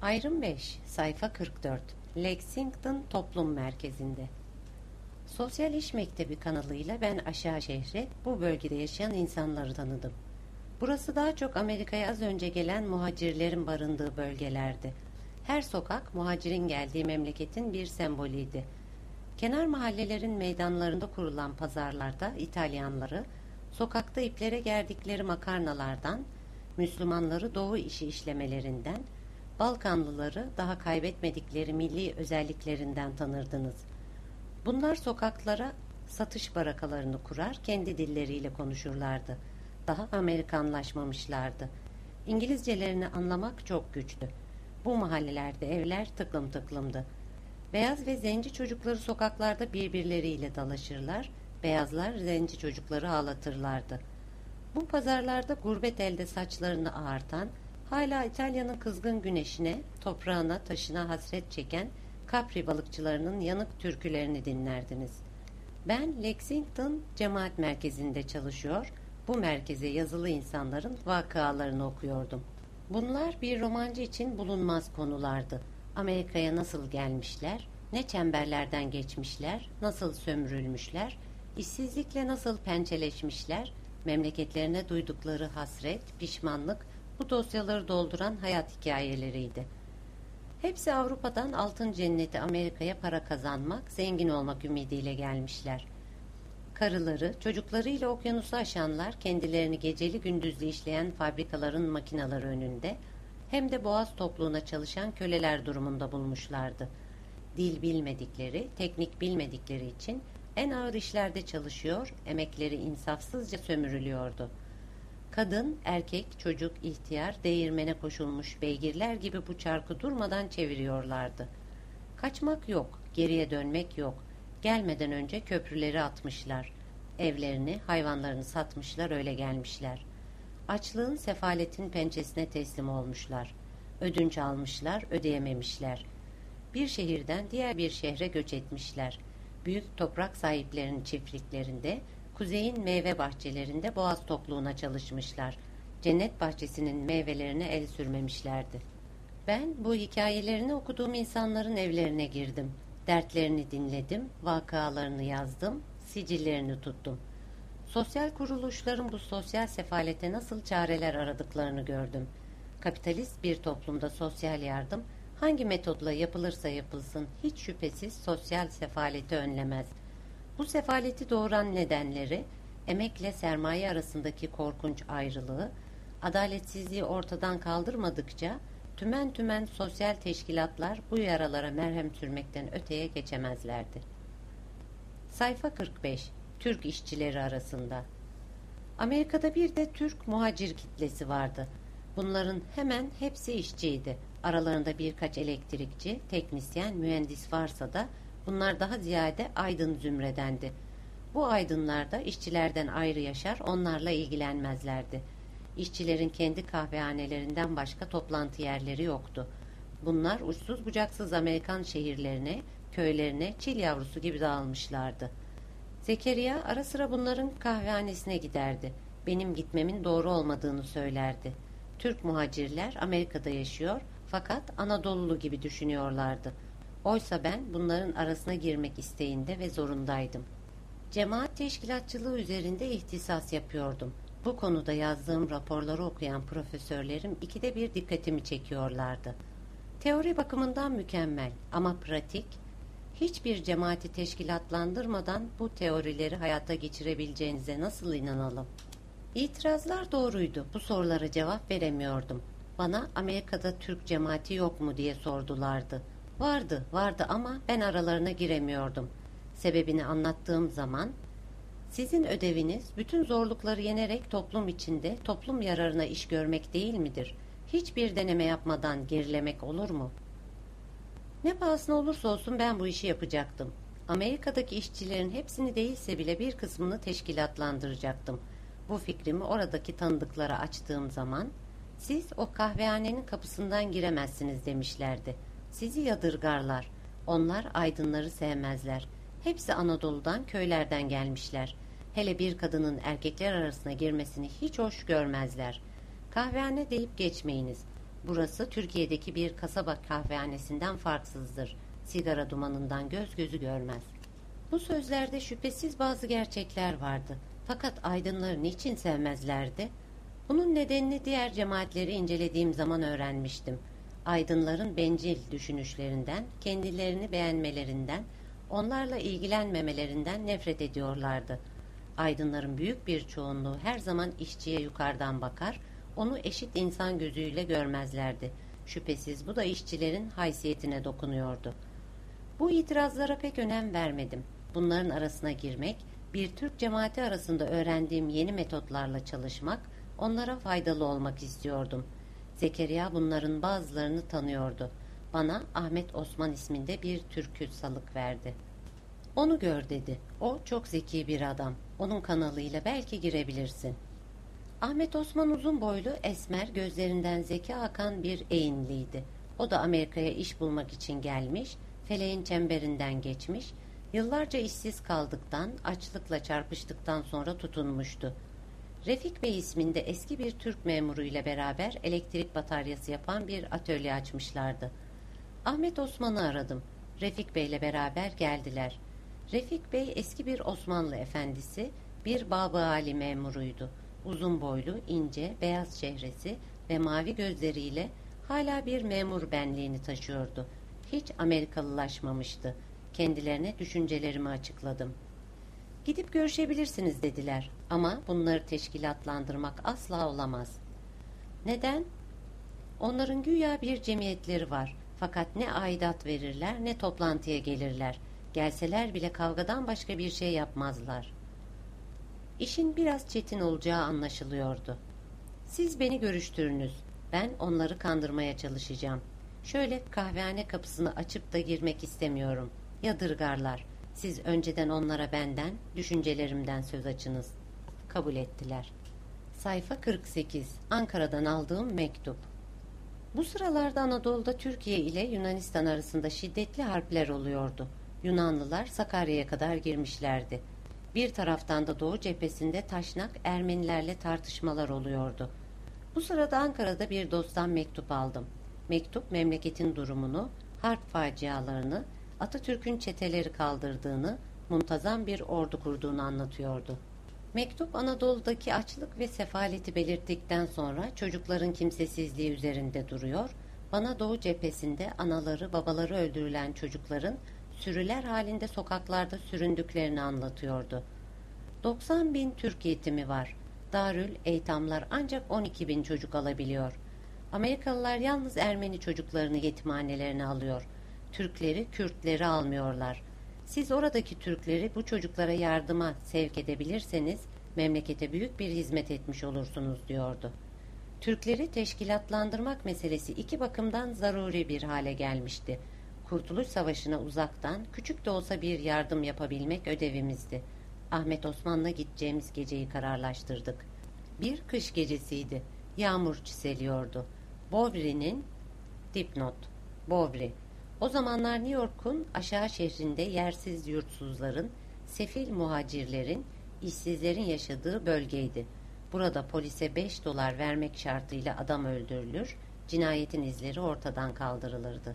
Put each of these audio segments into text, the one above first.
Ayrım 5, sayfa 44. Lexington Toplum Merkezi'nde. Sosyal İş Mektebi kanalıyla ben aşağı şehre, bu bölgede yaşayan insanları tanıdım. Burası daha çok Amerika'ya az önce gelen muhacirlerin barındığı bölgelerdi. Her sokak muhacirin geldiği memleketin bir sembolüydü. Kenar mahallelerin meydanlarında kurulan pazarlarda İtalyanları, sokakta iplere gerdikleri makarnalardan, Müslümanları doğu işi işlemelerinden, Balkanlıları daha kaybetmedikleri milli özelliklerinden tanırdınız. Bunlar sokaklara satış barakalarını kurar, kendi dilleriyle konuşurlardı. Daha Amerikanlaşmamışlardı. İngilizcelerini anlamak çok güçtü. Bu mahallelerde evler tıklım tıklımdı. Beyaz ve zenci çocukları sokaklarda birbirleriyle dalaşırlar, beyazlar zenci çocukları ağlatırlardı. Bu pazarlarda gurbet elde saçlarını ağartan, hala İtalya'nın kızgın güneşine, toprağına, taşına hasret çeken Capri balıkçılarının yanık türkülerini dinlerdiniz. Ben Lexington Cemaat Merkezi'nde çalışıyor, bu merkeze yazılı insanların vakalarını okuyordum. Bunlar bir romancı için bulunmaz konulardı. Amerika'ya nasıl gelmişler, ne çemberlerden geçmişler, nasıl sömürülmüşler, işsizlikle nasıl pençeleşmişler, memleketlerine duydukları hasret, pişmanlık, bu dosyaları dolduran hayat hikayeleriydi. Hepsi Avrupa'dan altın cenneti Amerika'ya para kazanmak, zengin olmak ümidiyle gelmişler. Karıları, çocuklarıyla okyanusu aşanlar kendilerini geceli gündüzlü işleyen fabrikaların makinaları önünde, hem de boğaz topluğuna çalışan köleler durumunda bulmuşlardı. Dil bilmedikleri, teknik bilmedikleri için en ağır işlerde çalışıyor, emekleri insafsızca sömürülüyordu. Kadın, erkek, çocuk, ihtiyar, değirmene koşulmuş beygirler gibi bu çarkı durmadan çeviriyorlardı. Kaçmak yok, geriye dönmek yok. Gelmeden önce köprüleri atmışlar. Evlerini, hayvanlarını satmışlar, öyle gelmişler. Açlığın, sefaletin pençesine teslim olmuşlar. Ödünç almışlar, ödeyememişler. Bir şehirden diğer bir şehre göç etmişler. Büyük toprak sahiplerinin çiftliklerinde, kuzeyin meyve bahçelerinde boğaz tokluğuna çalışmışlar. Cennet bahçesinin meyvelerine el sürmemişlerdi. Ben bu hikayelerini okuduğum insanların evlerine girdim. Dertlerini dinledim, vakalarını yazdım, sicillerini tuttum. Sosyal kuruluşların bu sosyal sefalete nasıl çareler aradıklarını gördüm. Kapitalist bir toplumda sosyal yardım hangi metodla yapılırsa yapılsın hiç şüphesiz sosyal sefaleti önlemez. Bu sefaleti doğuran nedenleri, emekle sermaye arasındaki korkunç ayrılığı, adaletsizliği ortadan kaldırmadıkça tümen tümen sosyal teşkilatlar bu yaralara merhem sürmekten öteye geçemezlerdi. Sayfa 45. Türk işçileri arasında. Amerika'da bir de Türk muhacir kitlesi vardı. Bunların hemen hepsi işçiydi. Aralarında birkaç elektrikçi, teknisyen, mühendis varsa da bunlar daha ziyade aydın zümredendi. Bu aydınlar da işçilerden ayrı yaşar, onlarla ilgilenmezlerdi. İşçilerin kendi kahvehanelerinden başka toplantı yerleri yoktu. Bunlar uçsuz bucaksız Amerikan şehirlerine, köylerine çil yavrusu gibi dağılmışlardı. Zekeriya ara sıra bunların kahvehanesine giderdi. Benim gitmemin doğru olmadığını söylerdi. Türk muhacirler Amerika'da yaşıyor fakat Anadolulu gibi düşünüyorlardı. Oysa ben bunların arasına girmek isteğinde ve zorundaydım. Cemaat teşkilatçılığı üzerinde ihtisas yapıyordum. Bu konuda yazdığım raporları okuyan profesörlerim ikide bir dikkatimi çekiyorlardı. Teori bakımından mükemmel ama pratik, hiçbir cemaati teşkilatlandırmadan bu teorileri hayata geçirebileceğinize nasıl inanalım? İtirazlar doğruydu. Bu sorulara cevap veremiyordum. Bana Amerika'da Türk cemaati yok mu diye sordulardı. Vardı ama ben aralarına giremiyordum. Sebebini anlattığım zaman, sizin ödeviniz bütün zorlukları yenerek toplum içinde toplum yararına iş görmek değil midir? Hiçbir deneme yapmadan gerilemek olur mu? Ne pahasına olursa olsun ben bu işi yapacaktım. Amerika'daki işçilerin hepsini değilse bile bir kısmını teşkilatlandıracaktım. Bu fikrimi oradaki tanıdıklara açtığım zaman, siz o kahvehanenin kapısından giremezsiniz demişlerdi. Sizi yadırgarlar. Onlar aydınları sevmezler. Hepsi Anadolu'dan, köylerden gelmişler. Hele bir kadının erkekler arasına girmesini hiç hoş görmezler. Kahvehane deyip geçmeyiniz. Burası Türkiye'deki bir kasaba kahvehanesinden farksızdır. Sigara dumanından göz gözü görmez. Bu sözlerde şüphesiz bazı gerçekler vardı. Fakat aydınları niçin sevmezlerdi? Bunun nedenini diğer cemaatleri incelediğim zaman öğrenmiştim. Aydınların bencil düşünüşlerinden, kendilerini beğenmelerinden, onlarla ilgilenmemelerinden nefret ediyorlardı. Aydınların büyük bir çoğunluğu her zaman işçiye yukarıdan bakar, onu eşit insan gözüyle görmezlerdi. Şüphesiz bu da işçilerin haysiyetine dokunuyordu. Bu itirazlara pek önem vermedim. Bunların arasına girmek, bir Türk cemaati arasında öğrendiğim yeni metotlarla çalışmak, onlara faydalı olmak istiyordum. Zekeriya bunların bazılarını tanıyordu. Bana Ahmet Osman isminde bir türkü salık verdi. Onu gör dedi. O çok zeki bir adam. Onun kanalıyla belki girebilirsin. Ahmet Osman uzun boylu, esmer, gözlerinden zeka akan bir eğinliydi. O da Amerika'ya iş bulmak için gelmiş, feleğin çemberinden geçmiş, yıllarca işsiz kaldıktan, açlıkla çarpıştıktan sonra tutunmuştu. Refik Bey isminde eski bir Türk memuru ile beraber elektrik bataryası yapan bir atölye açmışlardı. Ahmet Osman'ı aradım. Refik Bey ile beraber geldiler. Refik Bey eski bir Osmanlı efendisi, bir Babı Ali memuruydu. Uzun boylu, ince, beyaz çehresi ve mavi gözleriyle hala bir memur benliğini taşıyordu. Hiç Amerikalılaşmamıştı. Kendilerine düşüncelerimi açıkladım. Gidip görüşebilirsiniz dediler ama bunları teşkilatlandırmak asla olamaz. Neden? Onların güya bir cemiyetleri var fakat ne aidat verirler ne toplantıya gelirler. Gelseler bile kavgadan başka bir şey yapmazlar. İşin biraz çetin olacağı anlaşılıyordu. Siz beni görüştürünüz. Ben onları kandırmaya çalışacağım. Şöyle kahvehane kapısını açıp da girmek istemiyorum. Yadırgarlar. Siz önceden onlara benden, düşüncelerimden söz açınız. Kabul ettiler. Sayfa 48. Ankara'dan aldığım mektup. Bu sıralarda Anadolu'da Türkiye ile Yunanistan arasında şiddetli harpler oluyordu. Yunanlılar Sakarya'ya kadar girmişlerdi. Bir taraftan da Doğu cephesinde taşnak Ermenilerle tartışmalar oluyordu. Bu sırada Ankara'da bir dosttan mektup aldım. Mektup memleketin durumunu, harp facialarını, Atatürk'ün çeteleri kaldırdığını, muntazam bir ordu kurduğunu anlatıyordu. Mektup Anadolu'daki açlık ve sefaleti belirttikten sonra çocukların kimsesizliği üzerinde duruyor, bana Doğu cephesinde anaları babaları öldürülen çocukların sürüler halinde sokaklarda süründüklerini anlatıyordu. 90.000 Türk yetimi var. Darül Eytamlar ancak 12.000 çocuk alabiliyor. Amerikalılar yalnız Ermeni çocuklarını yetimhanelerine alıyor. Türkleri, Kürtleri almıyorlar. Siz oradaki Türkleri bu çocuklara yardıma sevk edebilirseniz memlekete büyük bir hizmet etmiş olursunuz diyordu. Türkleri teşkilatlandırmak meselesi iki bakımdan zaruri bir hale gelmişti. Kurtuluş Savaşı'na uzaktan küçük de olsa bir yardım yapabilmek ödevimizdi. Ahmet Osman'la gideceğimiz geceyi kararlaştırdık. Bir kış gecesiydi. Yağmur çiseliyordu. Bovry'nin dipnot. Bovry. O zamanlar New York'un aşağı şehrinde yersiz yurtsuzların, sefil muhacirlerin, işsizlerin yaşadığı bölgeydi. Burada polise $5 vermek şartıyla adam öldürülür, cinayetin izleri ortadan kaldırılırdı.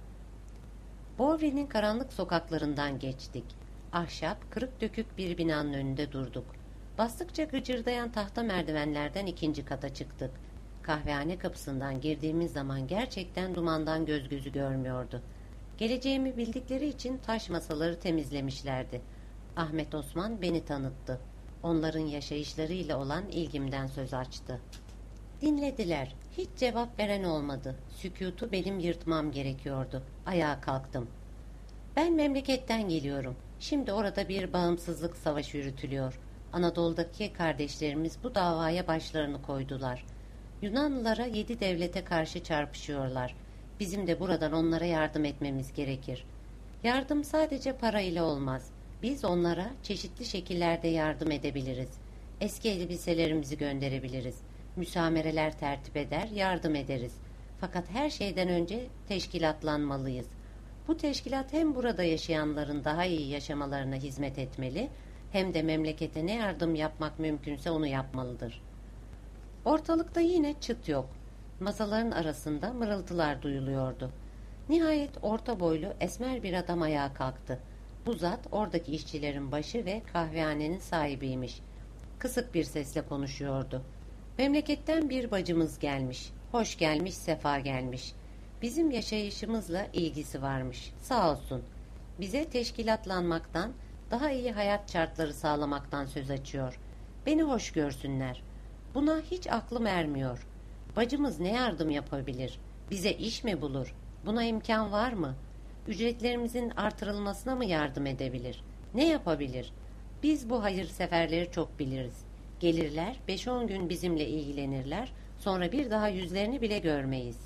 Bovry'nin karanlık sokaklarından geçtik. Ahşap, kırık dökük bir binanın önünde durduk. Bastıkça gıcırdayan tahta merdivenlerden ikinci kata çıktık. Kahvehane kapısından girdiğimiz zaman gerçekten dumandan göz gözü görmüyordu. Geleceğimi bildikleri için taş masaları temizlemişlerdi. Ahmet Osman beni tanıttı. Onların yaşayışlarıyla olan ilgimden söz açtı. Dinlediler. Hiç cevap veren olmadı. Sükutu benim yırtmam gerekiyordu. Ayağa kalktım. Ben memleketten geliyorum. Şimdi orada bir bağımsızlık savaşı yürütülüyor. Anadolu'daki kardeşlerimiz bu davaya başlarını koydular. Yunanlılara 7 devlete karşı çarpışıyorlar. Bizim de buradan onlara yardım etmemiz gerekir. Yardım sadece para ile olmaz. Biz onlara çeşitli şekillerde yardım edebiliriz. Eski elbiselerimizi gönderebiliriz. Müsamereler tertip eder, yardım ederiz. Fakat her şeyden önce teşkilatlanmalıyız. Bu teşkilat hem burada yaşayanların daha iyi yaşamalarına hizmet etmeli, hem de memlekete ne yardım yapmak mümkünse onu yapmalıdır. Ortalıkta yine çıt yok. Masaların arasında mırıltılar duyuluyordu. Nihayet orta boylu esmer bir adam ayağa kalktı. Bu zat oradaki işçilerin başı ve kahvehanenin sahibiymiş. Kısık bir sesle konuşuyordu. Memleketten bir bacımız gelmiş. Hoş gelmiş, sefa gelmiş. Bizim yaşayışımızla ilgisi varmış. Sağ olsun. Bize teşkilatlanmaktan, daha iyi hayat şartları sağlamaktan söz açıyor. Beni hoş görsünler. Buna hiç aklım ermiyor. Bacımız ne yardım yapabilir? Bize iş mi bulur? Buna imkan var mı? Ücretlerimizin artırılmasına mı yardım edebilir? Ne yapabilir? Biz bu hayırseverleri çok biliriz. Gelirler, 5-10 gün bizimle ilgilenirler, sonra bir daha yüzlerini bile görmeyiz.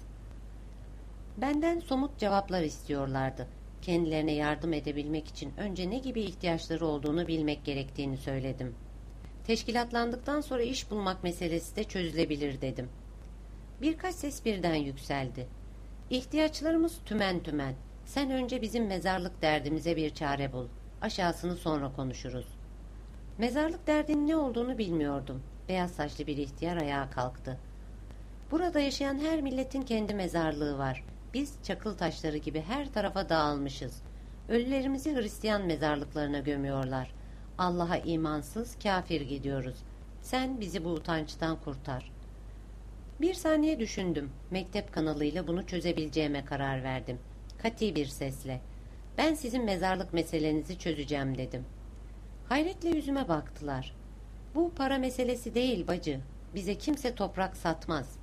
Benden somut cevaplar istiyorlardı. Kendilerine yardım edebilmek için önce ne gibi ihtiyaçları olduğunu bilmek gerektiğini söyledim. Teşkilatlandıktan sonra iş bulmak meselesi de çözülebilir dedim. Birkaç ses birden yükseldi. İhtiyaçlarımız tümen tümen. Sen önce bizim mezarlık derdimize bir çare bul. Aşağısını sonra konuşuruz. Mezarlık derdinin ne olduğunu bilmiyordum. Beyaz saçlı bir ihtiyar ayağa kalktı. Burada yaşayan her milletin kendi mezarlığı var. Biz çakıl taşları gibi her tarafa dağılmışız. Ölülerimizi Hristiyan mezarlıklarına gömüyorlar. Allah'a imansız, kafir gidiyoruz. Sen bizi bu utançtan kurtar. Bir saniye düşündüm. Mektep kanalıyla bunu çözebileceğime karar verdim. Kati bir sesle. Ben sizin mezarlık meselenizi çözeceğim dedim. Hayretle yüzüme baktılar. Bu para meselesi değil bacı. Bize kimse toprak satmaz.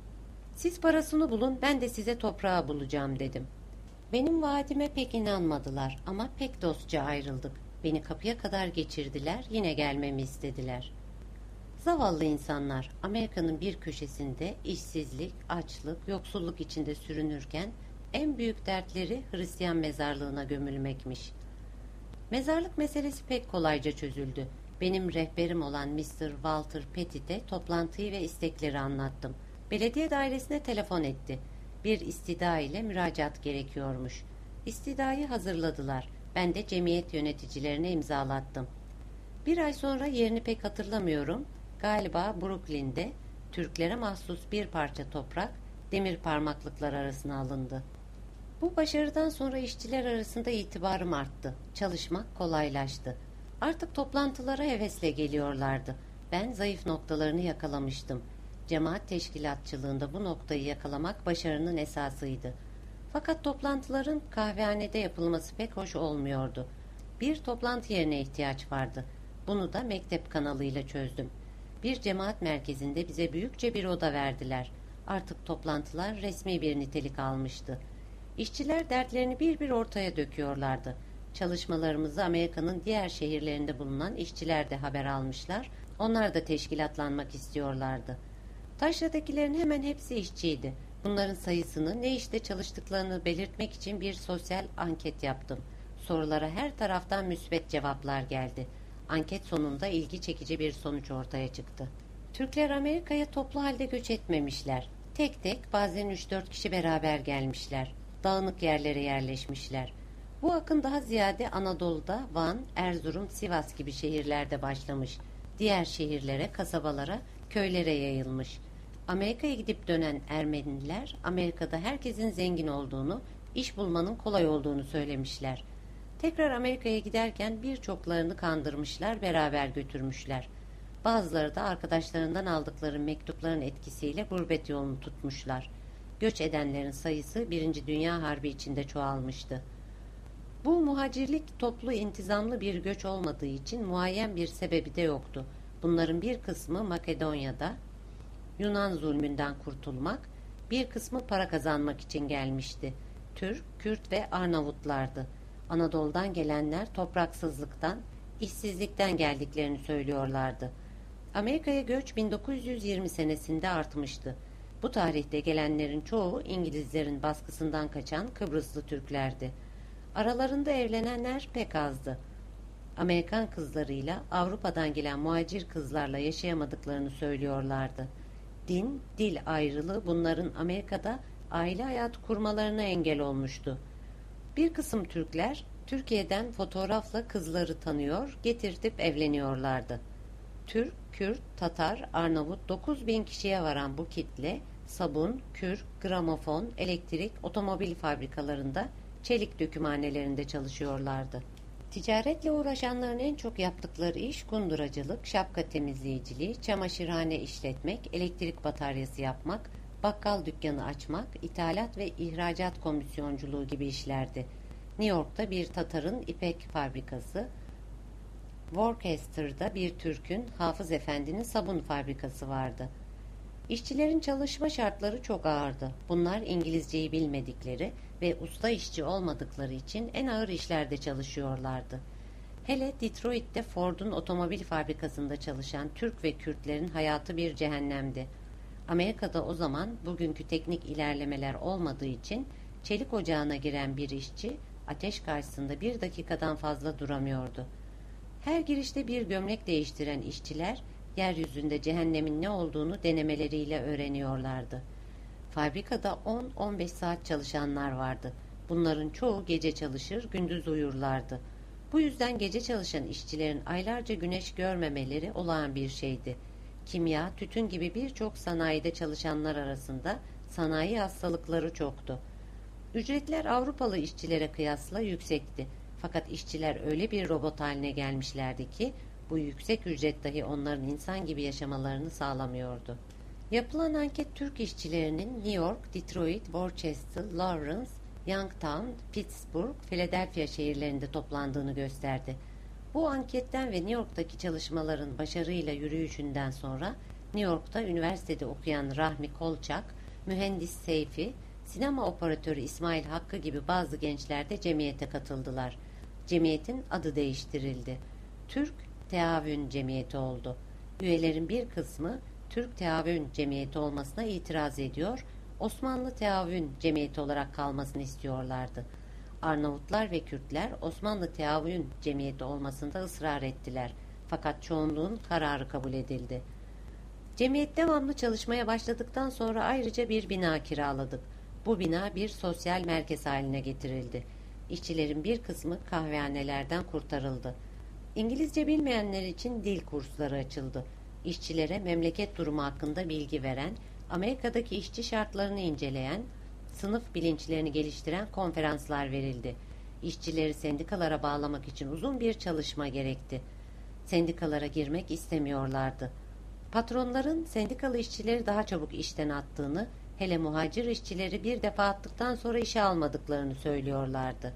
Siz parasını bulun, ben de size toprağı bulacağım dedim. Benim vaadime pek inanmadılar ama pek dostça ayrıldık. Beni kapıya kadar geçirdiler, yine gelmemi istediler. Zavallı insanlar Amerika'nın bir köşesinde işsizlik, açlık, yoksulluk içinde sürünürken en büyük dertleri Hristiyan mezarlığına gömülmekmiş. Mezarlık meselesi pek kolayca çözüldü. Benim rehberim olan Mr. Walter Pettit'e toplantıyı ve istekleri anlattım. Belediye dairesine telefon etti. Bir istida ile müracaat gerekiyormuş. İstidayı hazırladılar. Ben de cemiyet yöneticilerine imzalattım. Bir ay sonra yerini pek hatırlamıyorum. Galiba Brooklyn'de Türklere mahsus bir parça toprak demir parmaklıklar arasına alındı. Bu başarıdan sonra işçiler arasında itibarım arttı. Çalışmak kolaylaştı. Artık toplantılara hevesle geliyorlardı. Ben zayıf noktalarını yakalamıştım. Cemaat teşkilatçılığında bu noktayı yakalamak başarının esasıydı. Fakat toplantıların kahvehanede yapılması pek hoş olmuyordu. Bir toplantı yerine ihtiyaç vardı. Bunu da mektep kanalıyla çözdüm. Bir cemaat merkezinde bize büyükçe bir oda verdiler. Artık toplantılar resmi bir nitelik almıştı. İşçiler dertlerini bir bir ortaya döküyorlardı. Çalışmalarımızı Amerika'nın diğer şehirlerinde bulunan işçiler de haber almışlar. Onlar da teşkilatlanmak istiyorlardı. Taşra'dakilerin hemen hepsi işçiydi. Bunların sayısını, ne işte çalıştıklarını belirtmek için bir sosyal anket yaptım. Sorulara her taraftan müsbet cevaplar geldi. Anket sonunda ilgi çekici bir sonuç ortaya çıktı. Türkler Amerika'ya toplu halde göç etmemişler. Tek tek, bazen 3-4 kişi beraber gelmişler. Dağınık yerlere yerleşmişler. Bu akın daha ziyade Anadolu'da Van, Erzurum, Sivas gibi şehirlerde başlamış. Diğer şehirlere, kasabalara, köylere yayılmış. Amerika'ya gidip dönen Ermeniler, Amerika'da herkesin zengin olduğunu, iş bulmanın kolay olduğunu söylemişler. Tekrar Amerika'ya giderken birçoklarını kandırmışlar, beraber götürmüşler. Bazıları da arkadaşlarından aldıkları mektupların etkisiyle gurbet yolunu tutmuşlar. Göç edenlerin sayısı 1. Dünya Harbi içinde çoğalmıştı. Bu muhacirlik toplu intizamlı bir göç olmadığı için muayyen bir sebebi de yoktu. Bunların bir kısmı Makedonya'da Yunan zulmünden kurtulmak, bir kısmı para kazanmak için gelmişti. Türk, Kürt ve Arnavutlardı. Anadolu'dan gelenler topraksızlıktan, işsizlikten geldiklerini söylüyorlardı. Amerika'ya göç 1920 senesinde artmıştı. Bu tarihte gelenlerin çoğu İngilizlerin baskısından kaçan Kıbrıslı Türklerdi. Aralarında evlenenler pek azdı. Amerikan kızlarıyla Avrupa'dan gelen muhacir kızlarla yaşayamadıklarını söylüyorlardı. Din, dil ayrılığı bunların Amerika'da aile hayatı kurmalarına engel olmuştu. Bir kısım Türkler Türkiye'den fotoğrafla kızları tanıyor, getirtip evleniyorlardı. Türk, Kürt, Tatar, Arnavut 9.000 kişiye varan bu kitle sabun, kür, gramofon, elektrik, otomobil fabrikalarında, çelik dökümhanelerinde çalışıyorlardı. Ticaretle uğraşanların en çok yaptıkları iş kunduracılık, şapka temizleyiciliği, çamaşırhane işletmek, elektrik bataryası yapmak, bakkal dükkanı açmak, ithalat ve ihracat komisyonculuğu gibi işlerdi. New York'ta bir Tatar'ın ipek fabrikası, Worcester'da bir Türk'ün, Hafız Efendi'nin sabun fabrikası vardı. İşçilerin çalışma şartları çok ağırdı. Bunlar İngilizceyi bilmedikleri ve usta işçi olmadıkları için en ağır işlerde çalışıyorlardı. Hele Detroit'te Ford'un otomobil fabrikasında çalışan Türk ve Kürtlerin hayatı bir cehennemdi. Amerika'da o zaman bugünkü teknik ilerlemeler olmadığı için çelik ocağına giren bir işçi ateş karşısında bir dakikadan fazla duramıyordu. Her girişte bir gömlek değiştiren işçiler yeryüzünde cehennemin ne olduğunu denemeleriyle öğreniyorlardı. Fabrikada 10-15 saat çalışanlar vardı. Bunların çoğu gece çalışır, gündüz uyurlardı. Bu yüzden gece çalışan işçilerin aylarca güneş görmemeleri olağan bir şeydi. Kimya, tütün gibi birçok sanayide çalışanlar arasında sanayi hastalıkları çoktu. Ücretler Avrupalı işçilere kıyasla yüksekti. Fakat işçiler öyle bir robot haline gelmişlerdi ki bu yüksek ücret dahi onların insan gibi yaşamalarını sağlamıyordu. Yapılan anket Türk işçilerinin New York, Detroit, Worcester, Lawrence, Youngstown, Pittsburgh, Philadelphia şehirlerinde toplandığını gösterdi. Bu anketten ve New York'taki çalışmaların başarıyla yürüyüşünden sonra New York'ta üniversitede okuyan Rahmi Kolçak, mühendis Seyfi, sinema operatörü İsmail Hakkı gibi bazı gençler de cemiyete katıldılar. Cemiyetin adı değiştirildi. Türk Teavün Cemiyeti oldu. Üyelerin bir kısmı Türk Teavün Cemiyeti olmasına itiraz ediyor, Osmanlı Teavün Cemiyeti olarak kalmasını istiyorlardı. Arnavutlar ve Kürtler Osmanlı Teavün Cemiyeti olmasında ısrar ettiler. Fakat çoğunluğun kararı kabul edildi. Cemiyet devamlı çalışmaya başladıktan sonra ayrıca bir bina kiraladık. Bu bina bir sosyal merkez haline getirildi. İşçilerin bir kısmı kahvehanelerden kurtarıldı. İngilizce bilmeyenler için dil kursları açıldı. İşçilere memleket durumu hakkında bilgi veren, Amerika'daki işçi şartlarını inceleyen, sınıf bilinçlerini geliştiren konferanslar verildi. İşçileri sendikalara bağlamak için uzun bir çalışma gerekti. Sendikalara girmek istemiyorlardı. Patronların sendikalı işçileri daha çabuk işten attığını, hele muhacir işçileri bir defa attıktan sonra işe almadıklarını söylüyorlardı.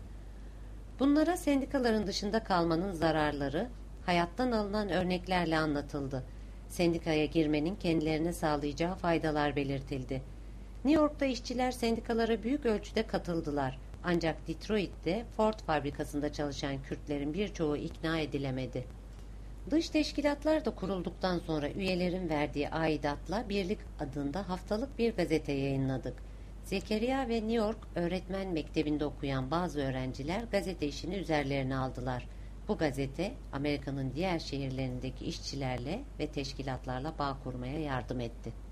Bunlara sendikaların dışında kalmanın zararları hayattan alınan örneklerle anlatıldı. Sendikaya girmenin kendilerine sağlayacağı faydalar belirtildi. New York'ta işçiler sendikalara büyük ölçüde katıldılar. Ancak Detroit'te Ford fabrikasında çalışan Kürtlerin birçoğu ikna edilemedi. Dış teşkilatlar da kurulduktan sonra üyelerin verdiği aidatla Birlik adında haftalık bir gazete yayınladık. Zekeriya ve New York Öğretmen Mektebi'nde okuyan bazı öğrenciler gazete işini üzerlerine aldılar. Bu gazete Amerika'nın diğer şehirlerindeki işçilerle ve teşkilatlarla bağ kurmaya yardım etti.